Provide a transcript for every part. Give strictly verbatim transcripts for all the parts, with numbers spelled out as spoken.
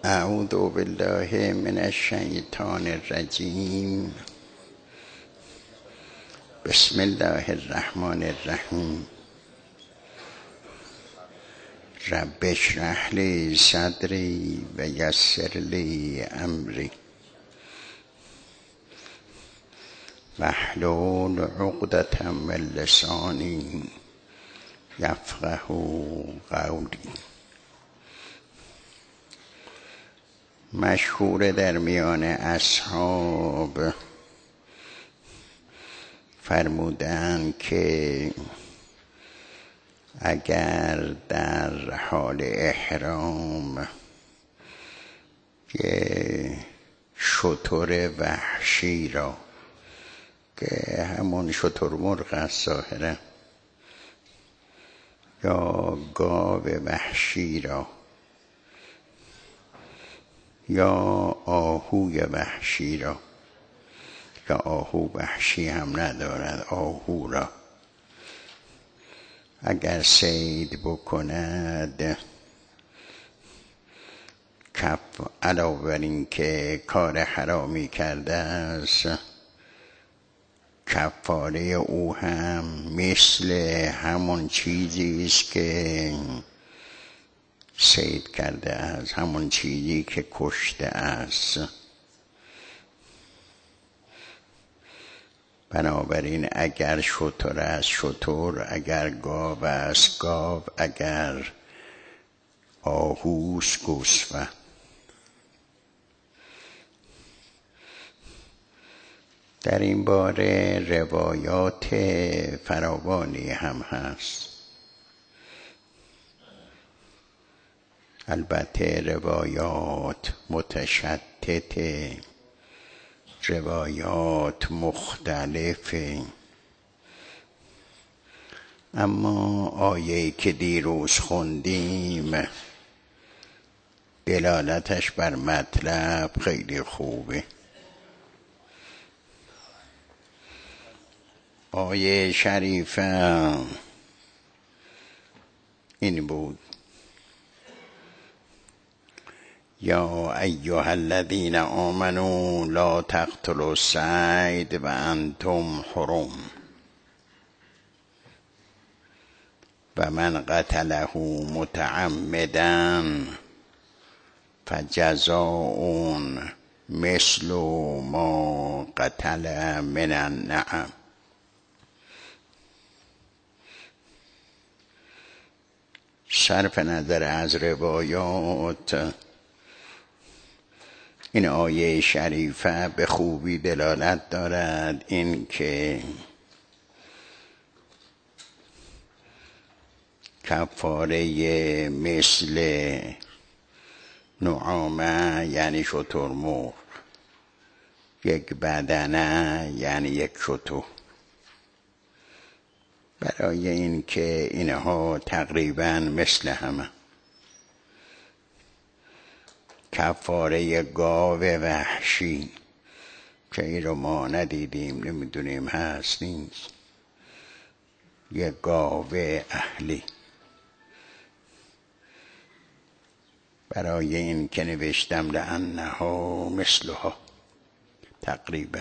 اعوذ بالله من الشیطان الرجیم. بسم الله الرحمن الرحیم. رب اشرح لی صدری و یسر لی امری واحلل عقدة من لسانی یفقهوا قولی. مشهور در میان اصحاب فرمودند که اگر در حال احرام که شتر وحشی را که همون شترمرغ است ظاهرا یا گاو وحشی را یا آهوی وحشی را که آهو وحشی هم ندارد، آهو را اگر صید بکند کف علاوه بر این که کار حرامی کرده است، کفاره او هم مثل همون چیزی است که صید کرده است، همون چیزی که کشته است. بنابراین اگر شتر است شتر، اگر گاو است گاو، اگر آهوست گوسفند. در این باره روایات فراوانی هم هست. البته روایات متشتته، روایات مختلفه، اما آیه‌ای که دیروز خوندیم دلالتش بر مطلب خیلی خوبه. آیه شریفه این بود: یا ایها الذین آمنوا لا تقتلوا الصید و انتم حرم و من قتله متعمدا فجزاء مثل ما قتل من النعم. صرف نظر از روایات، این آیه شریفه به خوبی دلالت دارد این که کفاره مثل نعامه یعنی شترمرغ، یک بدنه یعنی یک شتر، برای این که اینها تقریبا مثل همه. کفاره گاو وحشی که این رو ما ندیدیم، نمیدونیم هست نیست، یک گاو اهلی، برای این که نوشتم لأنها مثلها تقریبا.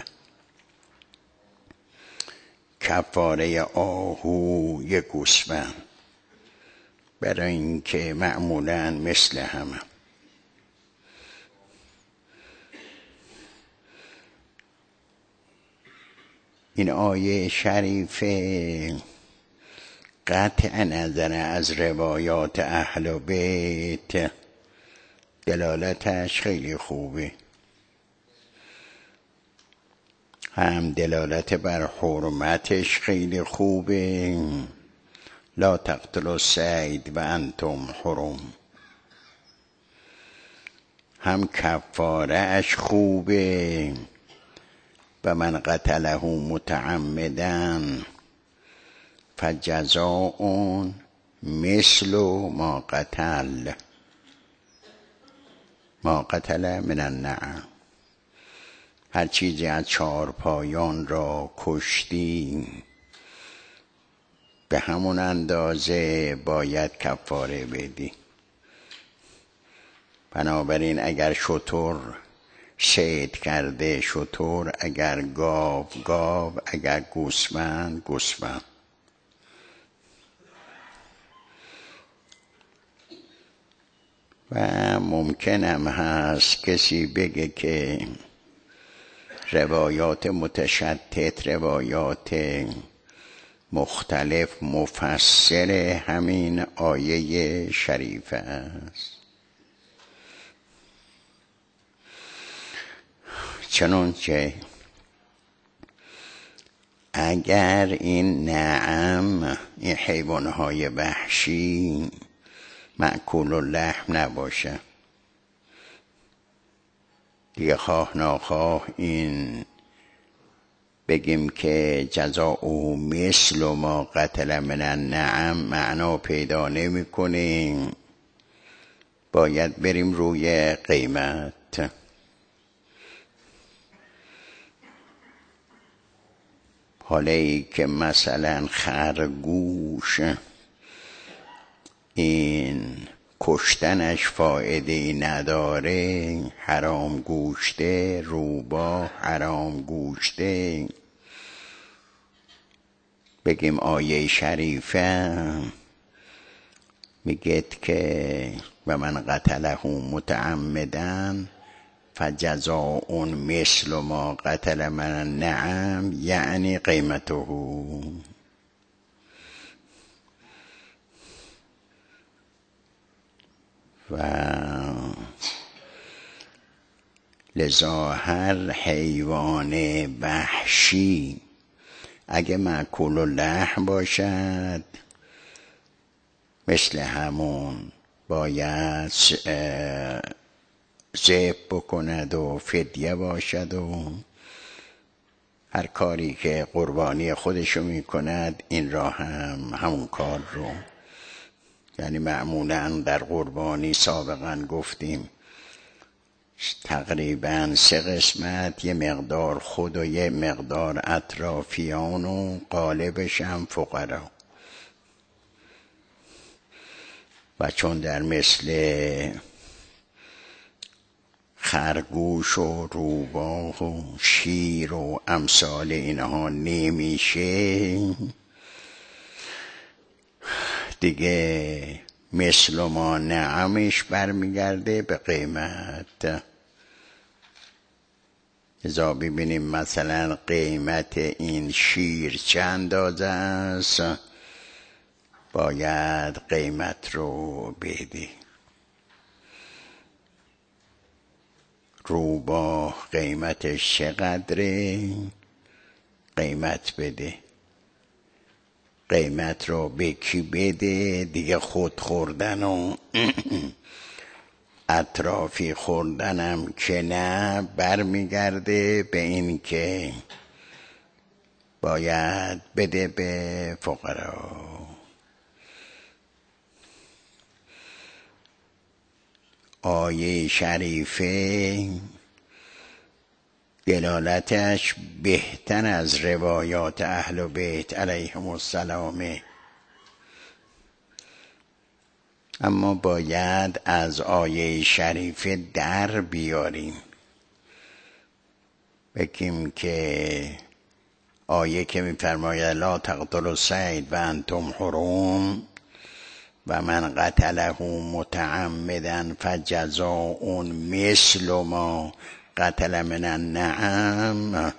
کفاره آهو یک گوسفند، برای این که معمولا مثل همه. این آیه شریفه قطع نظر از روایات اهل بیت دلالتش خیلی خوبه، هم دلالت بر حرمتش خیلی خوبه، لا تقتلوا الصید و انتم حرم، هم کفاره اش خوبه و من قتله متعمدا فجزاء مثل ما قتل ما قتل من النعم. هر چیزی از چهار پایان را کشتی به همون اندازه باید کفاره بدی. بنابراین اگر شتر صید کرده شتر، اگر گاو گاو، اگر گوسفند گوسفند. و ممکنم هست کسی بگه که روایات متشتت، روایات مختلف مفسر همین آیه شریف است. چنانچه اگر این نعم، این حیوانهای وحشی مأکول اللحم نباشه، دیگه خواه ناخواه این بگیم که جزاء مثل ما قتل من النعم معنا پیدا نمی کنیم. باید بریم روی قیمت. حالا ای که مثلا خرگوش این کشتنش فایده نداره، حرام گوشته، روباه حرام گوشته، بگیم آیه شریفه میگید که و من قتله متعمدا فجزاء مثل ما قتل من النعم، یعنی قیمته. و لذا هر حیوان وحشی اگه مأکول اللحم باشد، مثل همون باید ذبح بکند و فدیه باشد و هر کاری که قربانی خودشو میکند این را هم همون کار رو. یعنی معمولا در قربانی سابقا گفتیم تقریبا سه قسمت، یه مقدار خود و یه مقدار اطرافیان و غالبش هم فقرا. و چون در مثل خرگوش و روباه و شیر و امثال اینها نمیشه، دیگه مثل ما نعمش برمیگرده به قیمت. ازا ببینیم مثلا قیمت این شیر چند اندازه است، باید قیمت رو بدی. روباه قیمتش چقدره، قیمت بده. قیمت رو به کی بده؟ دیگه خود خوردن و اطرافی خوردنم که نه، برمیگرده به این که باید بده به فقرا. آیه شریفه دلالتش بهتر از روایات اهل بیت علیهم السلام، اما باید از آیه شریفه در بیاریم. بگیم که آیه که میفرماید لا تقتلوا الصید و انتم حرم و من قتله متعمدا فجزاء مثل ما قتل من النعم،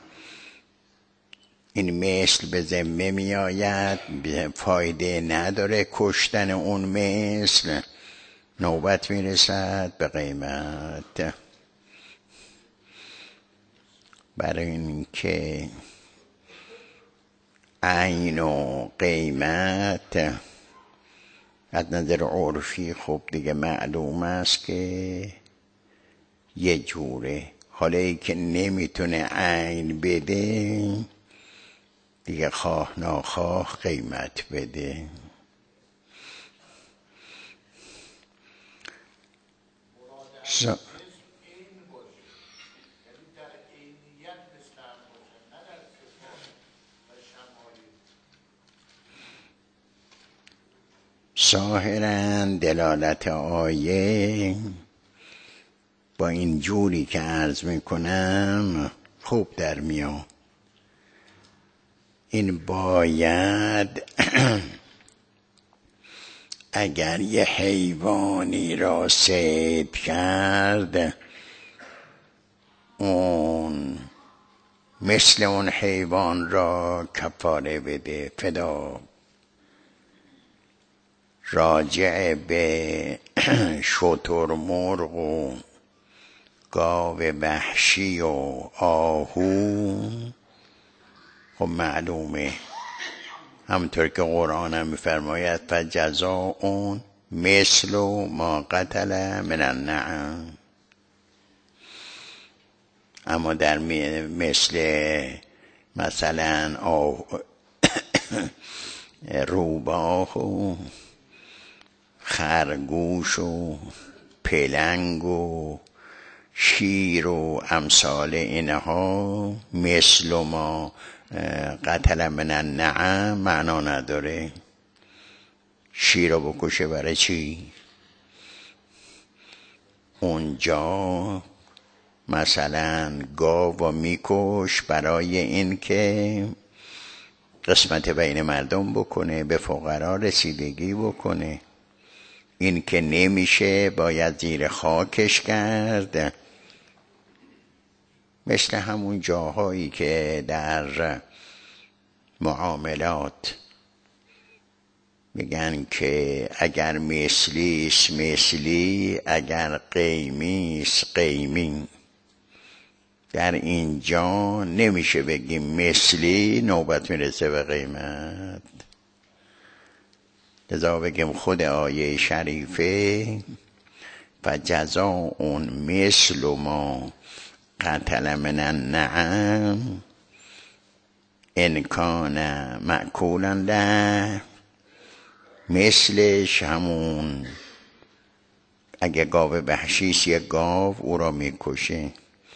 این مثل به ذمه می آید، فایده نداره کشتن اون مثل. نوبت می رسد به قیمت. برای این که عین و قیمت از نظر عرفی خب دیگه معلوم است که یه جوره. حالا ای که نمیتونه عین بده، دیگه خواه ناخواه قیمت بده. س... ظاهراً دلالت آیه با این جوری که عرض میکنم خوب در میام. این باید اگر یه حیوانی را صید کرد، اون مثل اون حیوان را کفاره بده، فدا. راجع به شترمرغ و گاو وحشی و آهو خب معلومه، همونطور که قرآن هم میفرماید فجزاء مثل ما قتل من النعم. اما در مثل مثلا روباه و خرگوش و پلنگ و شیر و امثال اینها مثل ما قتل من النعم معنا نداره. شیر رو بکشه برای چی؟ اونجا مثلا گاو میکش برای این که قسمت بین مردم بکنه، به فقرا رسیدگی بکنه. این که نمیشه باید زیر خاکش کرد. مثل همون جاهایی که در معاملات میگن که اگر مثلیست مثلی، اگر قیمیست قیمی. در اینجا نمیشه بگیم مثلی، نوبت میرسه به قیمت. لذا بگیم خود آیه شریفه فجزاء مثل ما قتل من النعم ان کان مأکولا له، مثلش همون اگه گاو وحشیست یک گاو او را میکشه.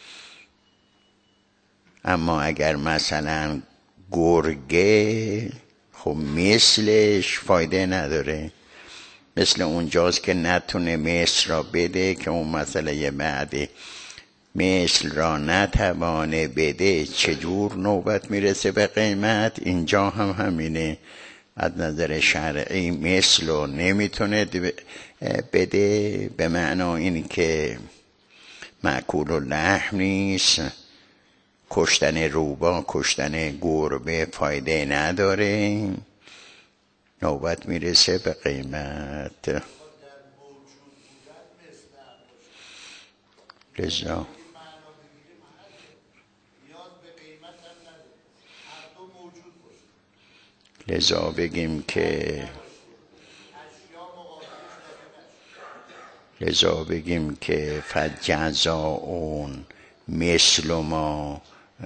اما اگر مثلا گرگه خب مثلش فایده نداره. مثل اونجاست که نتونه مثل را بده که اون مسئله بعده. مثل را نتوانه بده چجور نوبت میرسه به قیمت؟ اینجا هم همینه. از نظر شرعی مثل رو نمیتونه بده، به معنا این که مأکول اللحم نیست. کشتن روبا، کشتن گربه فایده نداره، نوبت میرسه به قیمت. لذا لذا بگیم که لذا بگیم که فجزاء مثل ما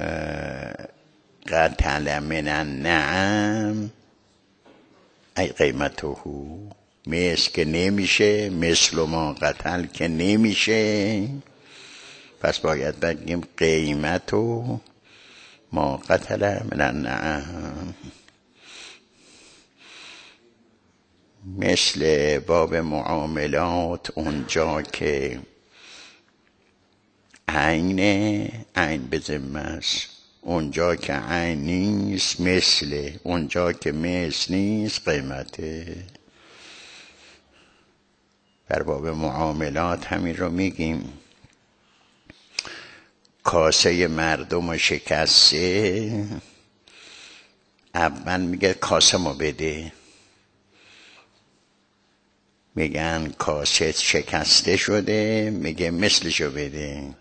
قتل من النعم ای قیمته. مثل که نمیشه، مثل ما قتل که نمیشه، پس باید بگیم قیمت ما قتل من النعم. مثل باب معاملات اونجا که عین عین به ذمه است، اونجا که عین نیست مثل، اونجا که مثل نیست قیمته. در باب معاملات همین رو میگیم. کاسه مردم و شکسته، اول میگه کاسه ما بده، میگن کاسه شکسته شده، میگه مثلشو بده.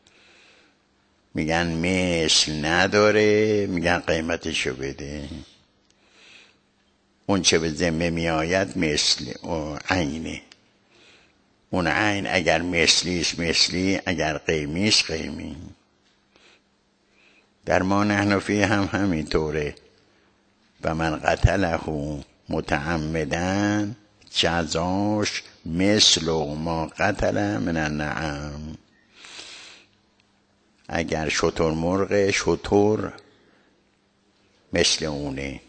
میگن مثل نداره، میگن قیمتشو بده. اون چه به ذمه میآید مثل و عینه. اون عین اگر مثلیست مثلی، اگر قیمیست قیمی. در ما نحنفی هم همینطوره. و من قتله متعمدن جزاش مثل ما قتل من النعم. اگر شترمرغ، شتر مثل اونه.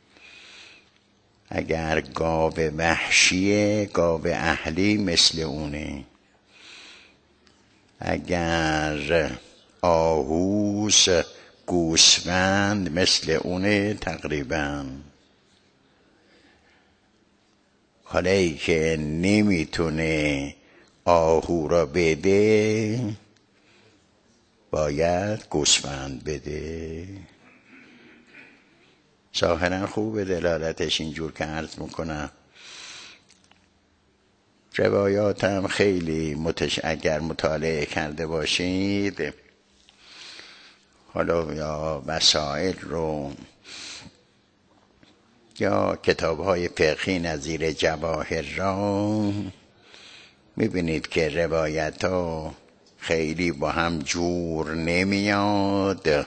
اگر گاو وحشیه، گاو اهلی مثل اونه. اگر آهوس گوسفند مثل اونه تقریبا. حالا ای که نمیتونه آهو را بده باید گوسفند بده. ظاهرا خوبه دلالتش اینجور که عرض میکنم. روایات هم خیلی متش... اگر مطالعه کرده باشید، حالا یا وسائل رو یا کتاب‌های فقهی نظیر جواهر را، میبینید که روایت ها خیلی با هم جور نمیاد.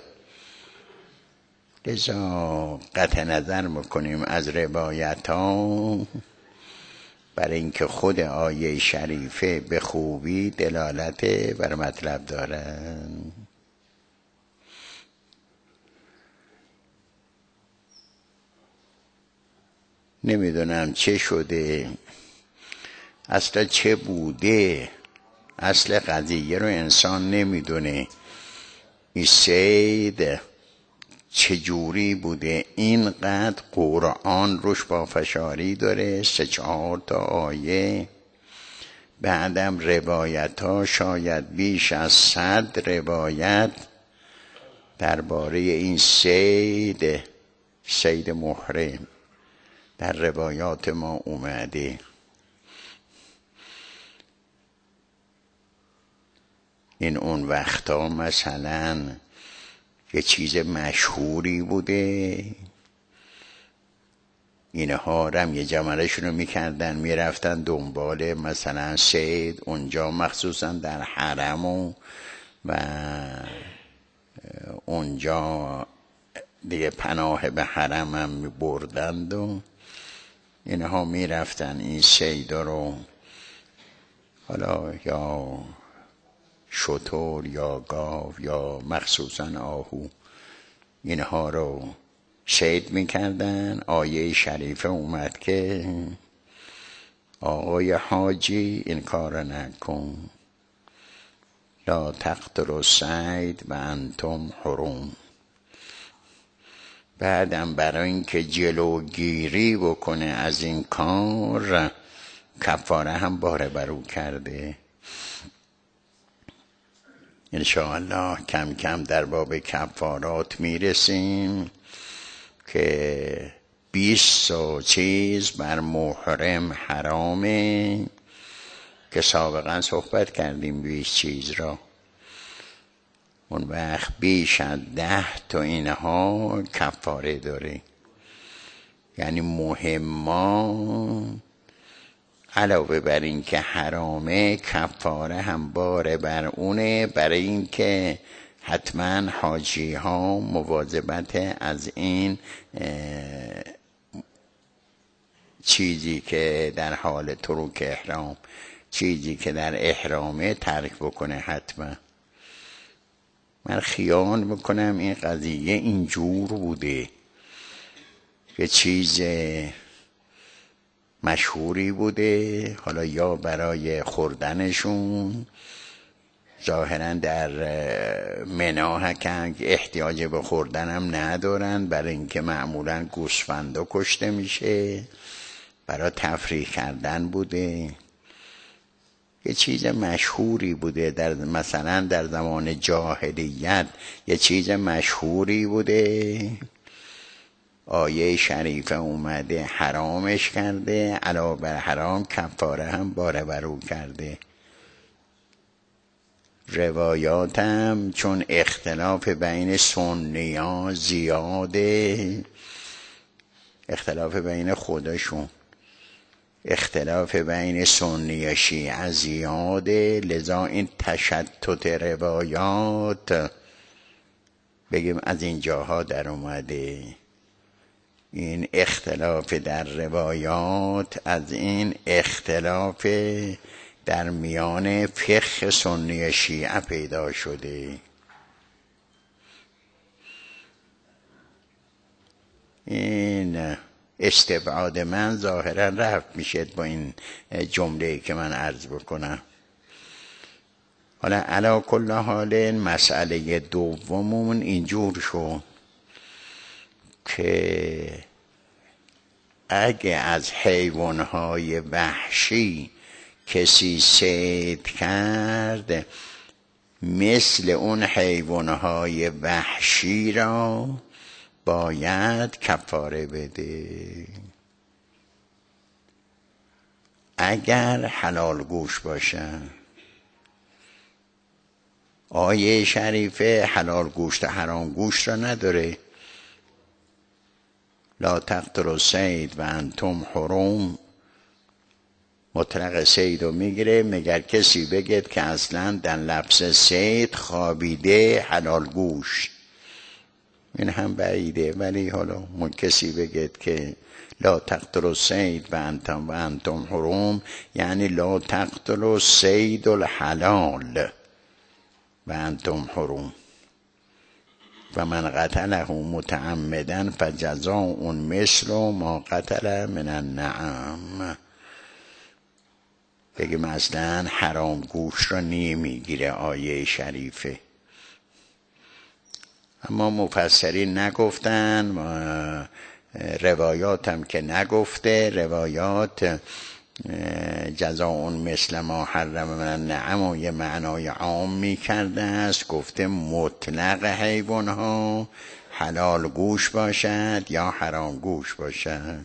لذا قطع نظر میکنیم از روایت ها برای اینکه خود آیه شریفه به خوبی دلالت بر مطلب دارن. نمیدونم چه شده، اصلا چه بوده، اصل قضیه رو انسان نمیدونه. این سید چجوری بوده اینقدر قرآن روش پافشاری داره، سه چهار تا آیه، بعدم روایت ها شاید بیش از صد روایت درباره این سید سید محرم در روایات ما اومده. این اون وقتا مثلا یه چیز مشهوری بوده، اینها هم یه جملهشون رو میکردن میرفتن دنبال مثلا سید اونجا، مخصوصا در حرم و, و اونجا دیگه پناه به حرم هم میبردند و اینها میرفتن این سیدا رو، حالا یا شتر یا گاو یا مخصوصا آهو، اینها رو صید میکردن. آیه شریفه اومد که آقای حاجی این کار نکن، لا تقتلوا الصید و انتم حرم. بعدم برای اینکه جلوگیری بکنه از این کار کفاره هم باره برو کرده. انشاءالله کم کم در باب کفارات میرسیم که بیست چیز بر محرم حرامه که سابقا صحبت کردیم بیست چیز را. اون وقت بیش از ده تا اینها کفاره داره، یعنی مهما علاوه بر این که حرامه کفاره هم باره بر اونه، برای این که حتما حاجی ها مواظبت از این چیزی که در حال ترک احرام، چیزی که در احرامه ترک بکنه حتما. من خیال میکنم این قضیه اینجور بوده که چیز مشهوری بوده، حالا یا برای خوردنشون ظاهرا در مناها که احتیاج به خوردنم ندارن، برای اینکه معمولا گوسفندا کشته میشه، برای تفریح کردن بوده. یه چیز مشهوری بوده، در مثلا در زمان جاهلیت یه چیز مشهوری بوده، آیه شریفه اومده حرامش کرده، علاوه بر حرام کفاره هم باره برو کرده. روایاتم چون اختلاف بین سنی ها زیاده، اختلاف بین خودشون، اختلاف بین سنی و شیعه زیاده، لذا این تشتت روایات بگیم از این جاها در اومده. این اختلاف در روایات از این اختلاف در میان فقه سنی شیعه پیدا شده. این استبعاد من ظاهرا رفت میشه با این جمله که من عرض بکنم. حالا علا کل حال مسئله دوممون اینجور شد که اگه از حیوانهای وحشی کسی صید کرد، مثل اون حیوانهای وحشی را باید کفاره بده. اگر حلال گوش باشن. آیه شریفه حلال گوشت حرام گوشت را نداره. لا تقتلوا الصید و انتم حرم مطلق صید رو میگیره، مگر کسی بگید که اصلا در لفظ صید خوابیده حلال گوشت، این هم بعیده. ولی حالا کسی بگید که لا تقتلوا الصید و انتم و انتم حرم، یعنی لا تقتلوا الصید الحلال و انتم حرم و من قتله متعمدا فجزاء مثل ما قتل من النعم. بگیم اصلا حرام گوش را نمیگیره آیه شریفه. اما مفسرین نگفتن، روایات هم که نگفته، روایات جزاء مثل ما حرم من النعم و یه معنای عام می کرده است. گفته مطلق حیوان ها حلال گوش باشد یا حرام گوش باشد.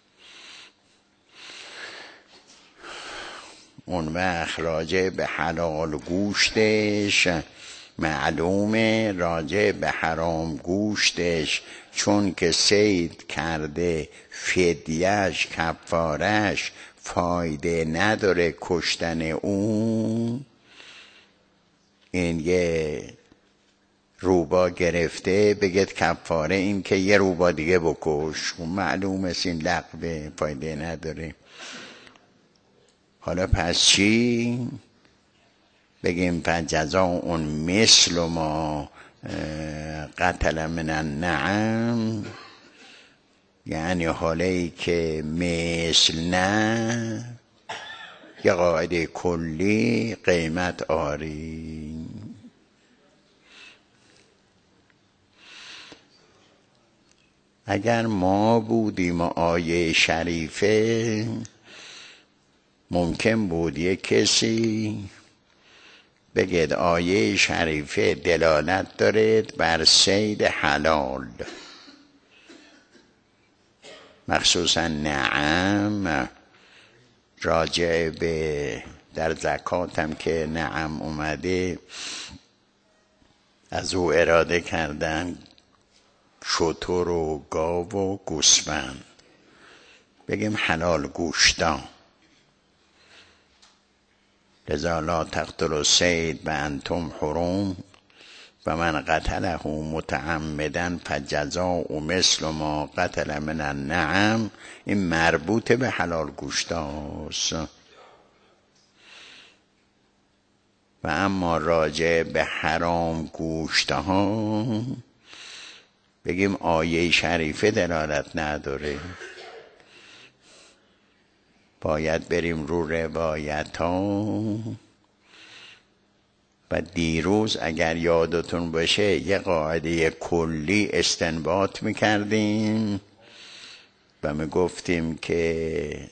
اون وقت راجع به حلال گوشتش معلومه، راجع به حرام گوشتش چون که صید کرده فدیهش کفارش فایده نداره کشتن اون. این یه روبا گرفته بگید کفاره این که یه روبا دیگه بکش، معلوم است این لغوه، فایده نداره. حالا پس چی؟ بگیم فجزاء مثل ما قتل من النعم، یعنی حالی که مثل نه یه قاعده کلی قیمت آری. اگر ما بودیم آیه شریفه، ممکن بود یک کسی بگید آیه شریفه دلالت دارد بر صید حلال، مخصوصا نعم، راجع به در زکات هم که نعم اومده از او اراده کردن شتر و گاو و گوسفند، بگیم حلال گوشتان. لذا لا تقتلوا الصید و انتم حرم و من قتله متعمدا فجزاء مثل ما قتل من النعم. این مربوط به حلال گوشت هاست. و اما راجع به حرام گوشت ها بگیم آیه شریفه دلالت نداره، باید بریم رو روایت ها. و دیروز اگر یادتون باشه یه قاعده کلی استنباط میکردیم و میگفتیم که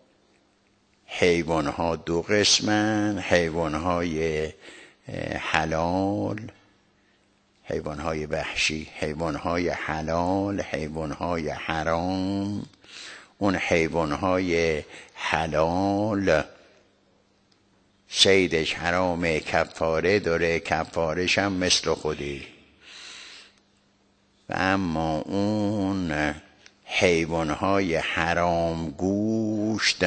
حیوانها دو قسمن، حیوانهای حلال، حیوانهای وحشی، حیوانهای حلال، حیوانهای حرام. اون حیوانهای حلال صیدش حرامه، کفاره داره، کفارش هم مثل خودی. و اما اون حیوانهای حرام گوشت،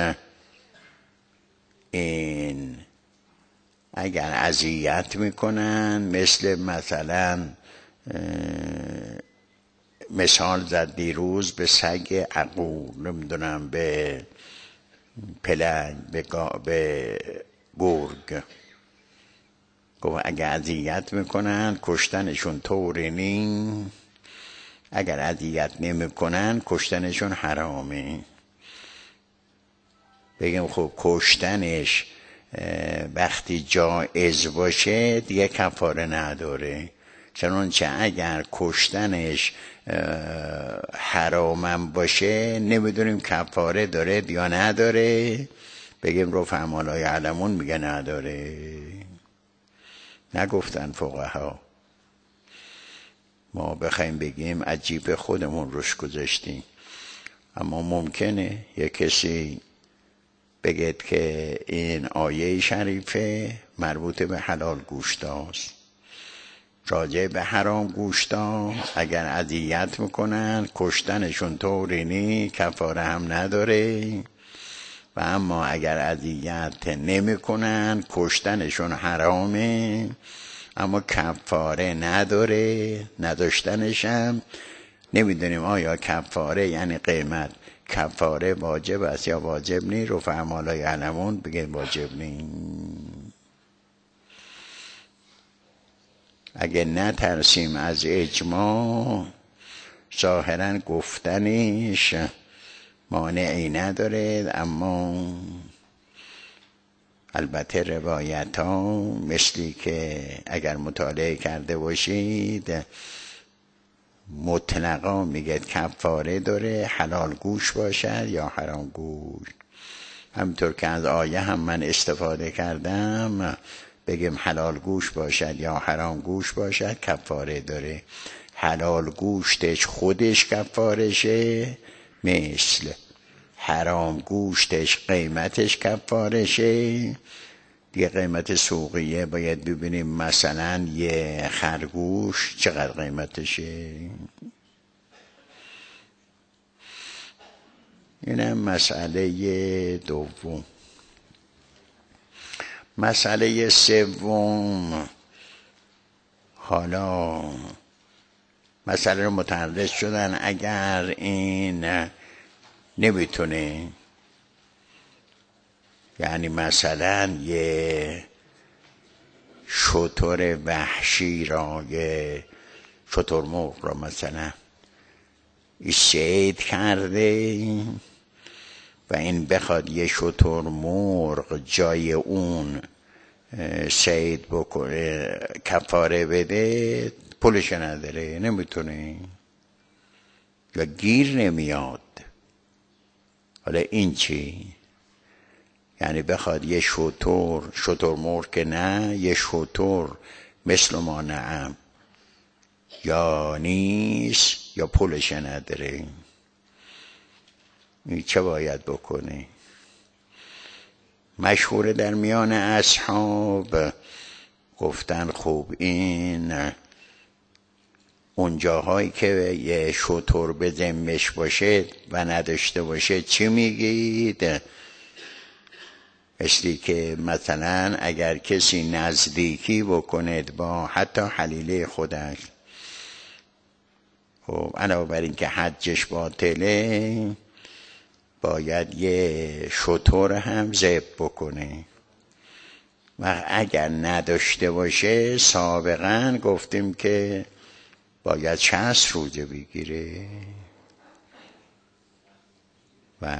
این اگر اذیت میکنن، مثل مثلا مثال زد دیروز به سگ عقور، نمیدونم به پلنگ، به, به گرگ، گفت اگر اذیت میکنن کشتنشون طوری نی، اگر اذیت نمیکنن کشتنشون حرامه. بگیم خب کشتنش وقتی جایز باشه دیگه کفاره نداره. چنانچه اگر کشتنش حرامم باشه نمیدونیم کفاره داره یا نداره. بگیم رفعا لا یعلمون میگه نداره. نگفتن فقها. ما بخوایم بگیم عجیب خودمون روش گذاشتیم. اما ممکنه یک کسی بگید که این آیه شریفه مربوط به حلال گوشتاست، راجع به حرام گوشتا اگر اذیت میکنن کشتنشون طوری نی کفاره هم نداره، و اما اگر اذیت نمیکنن کشتنشون حرامه اما کفاره نداره. نداشتنش هم نمیدونیم آیا کفاره یعنی قیمت کفاره واجب است یا واجب نی. رفع ما لا یعلمون بگه واجب نی. اگه نترسیم از اجماع ظاهرا گفتنش مانعی نداره، اما البته روایت ها مثلی که اگر مطالعه کرده باشید مطلقا میگه کفاره داره، حلال گوش باشد یا حرام گوش. همینطور که از آیه هم من استفاده کردم بگیم حلال گوش باشد یا حرام گوش باشد کفاره داره. حلال گوشتش خودش کفارشه، مثل حرام گوشتش قیمتش کفارشه. دیگه قیمت سوقیه باید ببینیم مثلا یه خرگوش چقدر قیمتشه. اینم مسئله دوم. مسئله سوم، حالا مسئله رو متعرض شدن اگر این نمیتونه، یعنی مثلا یه شتر وحشی را یه شتر مرغ را مثلا صید کرده و این بخواد یه شتر مرغ جای اون صید بکنه کفاره بده پولش نداره، نمیتونه یا گیر نمیاد. حالا این چی؟ یعنی بخواد یه شتر شتر مرغ که نه یه شتر مثل ما نعم یا نیست یا پولش نداره، این چه باید بکنه؟ مشهور در میان اصحاب گفتن خوب این اون جاهایی که یه شتر به ذمش باشه و نداشته باشه چی میگید؟ مثلی که مثلا اگر کسی نزدیکی بکند با حتی حلیله خودش، خب علاوه بر این که حجش باطله باید یه شتر هم ذبح بکنه و اگر نداشته باشه سابقا گفتیم که باید شصت روزه بگیره و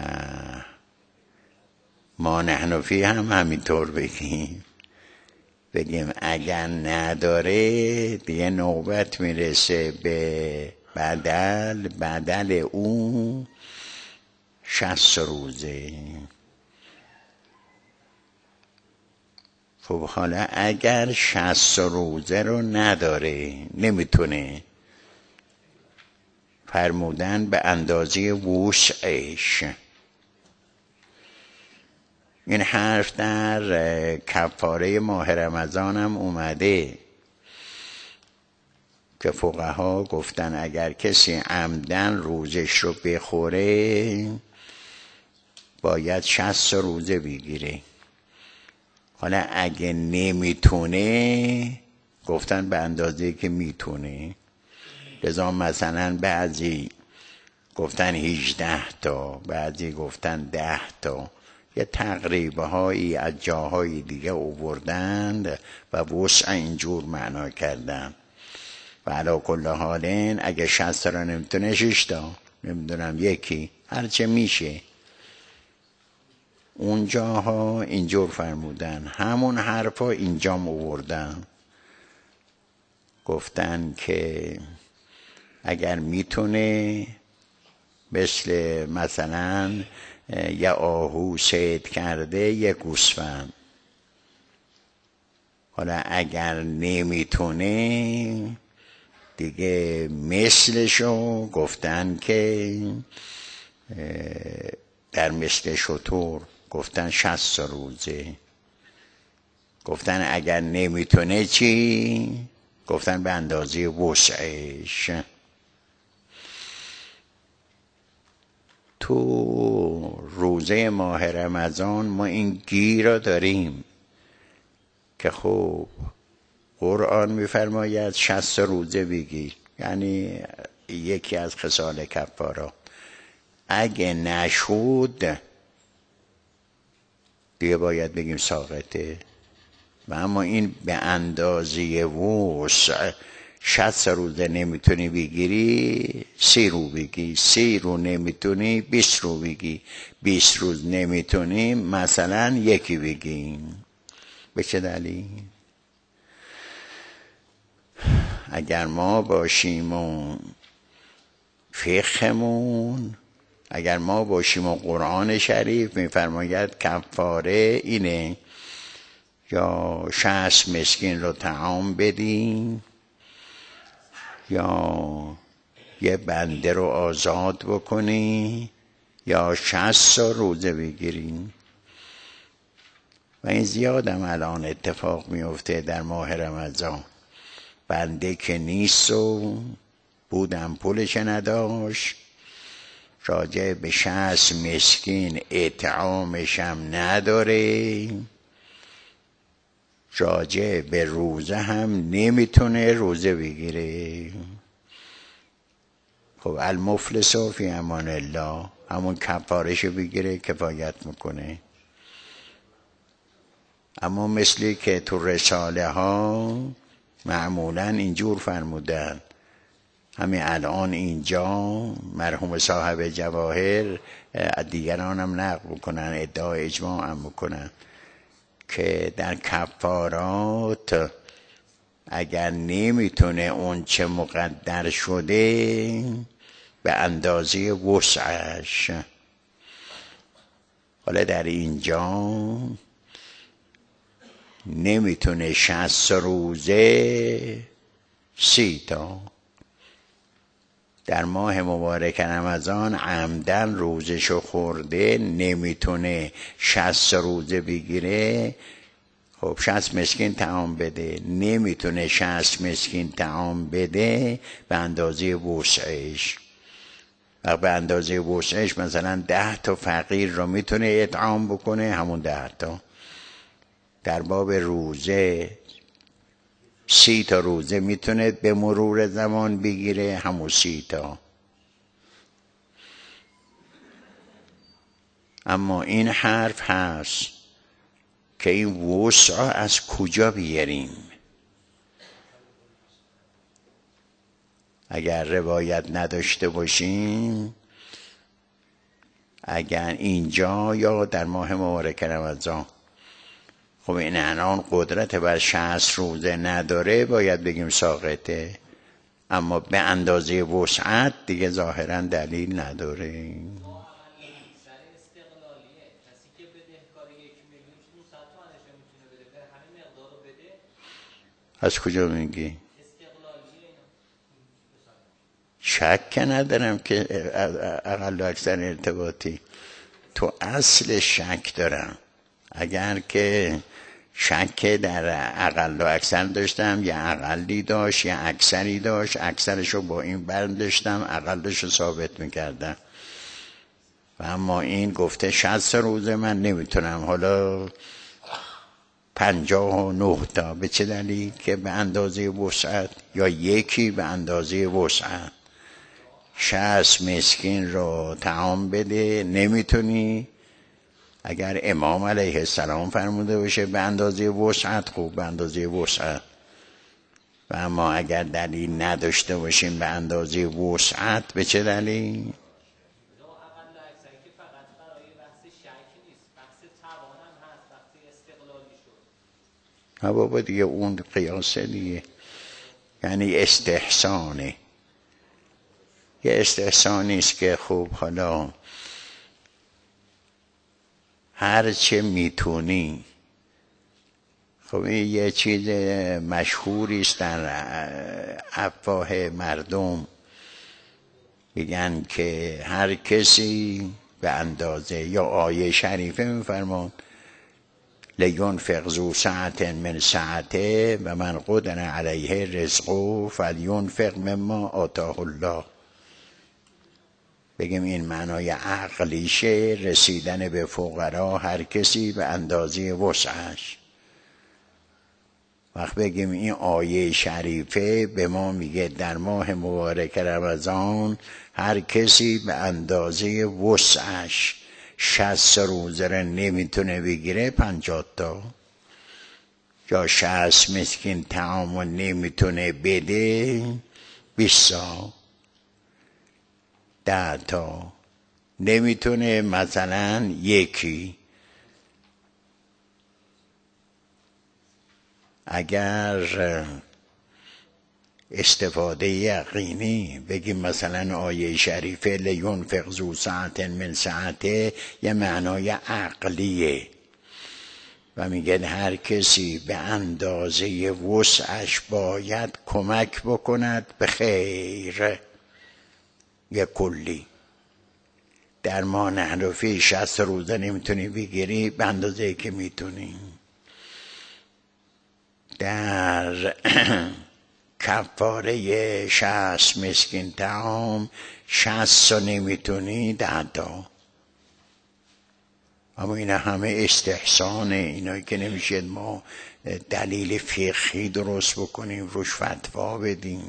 ما نحنفی هم همینطور بگیم بگیم اگر نداره دیگه نوبت میرسه به بدل بدل اون شصت روزه. خب حالا اگر شصت روزه رو نداره نمیتونه، فرمودن به اندازه وسعش. این حرف در کفاره ماه رمضان هم اومده که فقها گفتن اگر کسی عمدن روزش رو بخوره باید شصت روزه بگیره. حالا اگه نمیتونه گفتن به اندازه که میتونه، لذا مثلا بعضی گفتن هجده تا، بعضی گفتن ده تا، یه تقریبه هایی از جاهای دیگه آوردند و وسع اینجور معنا کردن. و علا کل حالین اگه شصت را نمیتونه شش تا، نمیدونم یکی، هرچه میشه. اونجاها اینجور فرمودن، همون حرفا اینجام آوردن، گفتن که اگر میتونه مثل مثلا یه آهو صید کرده یه گوسفند، حالا اگر نمیتونه دیگه مثلشو گفتن که در مثل شتر، گفتن شصت روزه. گفتن اگر نمیتونه چی؟ گفتن به اندازه وسعش. تو روزه ماه رمضان ما این گیر را داریم که خب قرآن میفرماید شصت روزه بگیر، یعنی یکی از خصال کفارا. اگه نشود دیگه باید بگیم ساقطه. و اما این به اندازه وسع، شصت روزه نمیتونی بگیری سی رو بگی، سی رو نمیتونی بیست رو بگی، بیست روز نمیتونی مثلا یکی بگیم. به چه دلیل؟ اگر ما باشیم و فقهمون، اگر ما باشیم و قرآن شریف میفرماید کفاره اینه یا شصت مسکین رو طعام بدین یا یه بنده رو آزاد بکنی یا شصت روزه بگیرین. و این زیادم الان اتفاق میفته در ماه رمضان. بنده که نیست و بودم پولش نداشت، راجع به شصت مسکین اطعامشم نداره، راجع به روزه هم نمیتونه روزه بگیره. خب المفلس فی امان الله، همون کفارشو بگیره کفایت میکنه. اما مثلی که تو رساله ها معمولا اینجور فرمودن، همین الان اینجا مرحوم صاحب جواهر دیگران هم نقل بکنن، ادعای اجماع هم بکنن که در کفارات اگر نمیتونه اون چه مقدر شده به اندازه وسعش. حالا در اینجا نمیتونه شصت روزه سی تا. در ماه مبارک رمضان عمدن روزشو خورده، نمیتونه شصت روزه بگیره، خب شصت مسکین طعام بده. نمیتونه شصت مسکین طعام بده به اندازه وسعش. و به اندازه وسعش مثلا ده تا فقیر رو میتونه اطعام بکنه، همون ده تا. در باب روزه سی تا روزه میتونه به مرور زمان بگیره، همون سی تا. اما این حرف هست که این وسع از کجا بیاریم؟ اگر روایت نداشته باشیم، اگر اینجا یا در ماه مبارک رمضان، خب این الان قدرت بر شصت روزه نداره، باید بگیم ساقطه. اما به اندازه وسعت دیگه ظاهرا دلیل نداره. از کجا میگی؟ شک ندارم که اقل و اکثر ارتباطی. تو اصل شک دارم. اگر که شک در اقل و اکثر داشتم، یا اقلی داشت یا اکثری داشت، اکثرشو با این برداشتم، اقلشو ثابت میکردم. و اما این گفته شصت روزه من نمیتونم، حالا پنجاه و نه تا. به چه دلیل؟ که به اندازه وسعت، یا یکی به اندازه وسعت. شصت مسکین رو طعام بده، نمیتونی. اگر امام علیه السلام فرموده باشه به اندازه وسعت، خوب به اندازه وسعت. و اما اگر دلیل نداشته باشیم به اندازه وسعت، به چه دلیل؟ ها بابا دیگه اون قیاسه دیگه، یعنی استحسانه. یه استحسانی است که خوب حالا هر چه میتونی. خب این یه چیز مشهوری است در افواه مردم، میگن که هر کسی به اندازه، یا آیه شریفه میفرمان لینفق ذو سعة من سعته و من قدر علیه رزقه فلینفق مما آتاه الله. بگیم این معنای عقلیشه، رسیدن به فقرا هر کسی به اندازه وسعش. وقت بگیم این آیه شریفه به ما میگه در ماه مبارک رمضان هر کسی به اندازه وسعش شصت روزه را نمیتونه بگیره، پنجاه تا، یا شصت مسکین طعام نمیتونه بده، بیست تا، ده تا نمیتونه، مثلا یکی. اگر استفاده یقینی بگیم مثلا آیه شریفه لینفق ذو سعة من سعته، یه معنای عقلیه و میگه هر کسی به اندازه وسعش باید کمک بکند به خیر یه کلی. در ما نحرفی شصت روزه نمیتونی بگیری، به اندازه که میتونی. در کفاره شصت مسکین طعام شصت رو نمیتونی، ده تا. اما اینا همه استحسانه، اینایی که نمیشه ما دلیل فقهی درست بکنیم روش فتوا بدیم.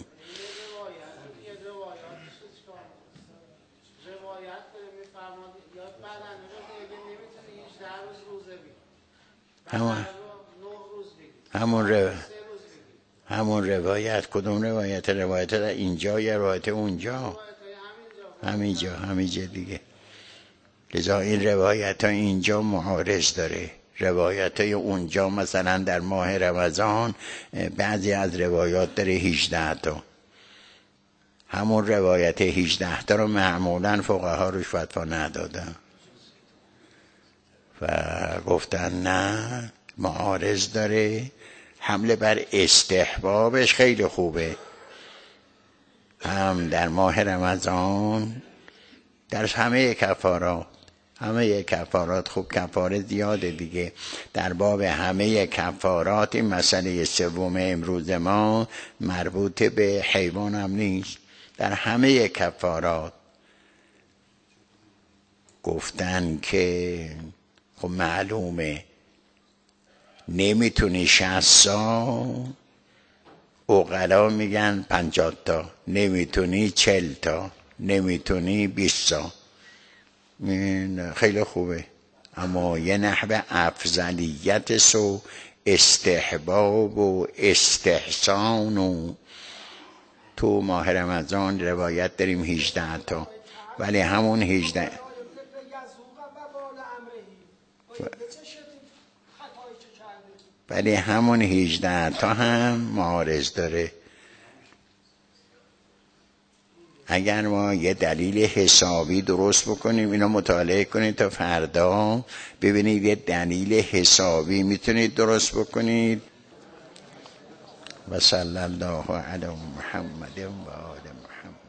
همون همون رو همون روایت. کدوم روایت؟ روایت اینجا یا روایت اونجا؟ همینجا، همینجا دیگه. لذا این روایت ها اینجا معارض داره. روایت های اونجا مثلا در ماه رمضان بعضی از روایات داره هجده تا. همون روایت هجده تا رو معمولا فقها روش فتوا ندادن و گفتن نه، معارض داره. حمله بر استحبابش خیلی خوبه، هم در ماه رمضان، در همه کفارات. همه کفارات خوب، کفاره زیاده دیگه. در باب همه کفارات این مسئله سوم امروز ما مربوط به حیوان هم نیست. در همه کفارات گفتن که خب معلومه نمیتونی شصت تا، عقلا میگن پنجاه تا، نمیتونی چل تا، نمیتونی بیست تا. این خیلی خوبه، اما یه نحو افضلیت سو استحباب و استحسان و تو ماه رمضان روایت داریم هجده تا، ولی همون هجده ولی همون هجده تا هم معارض داره. اگر ما یه دلیل حسابی درست بکنیم، اینا مطالعه کنید تا فردا ببینید یه دلیل حسابی میتونید درست بکنید. و صلی الله علی محمد و آل محمد.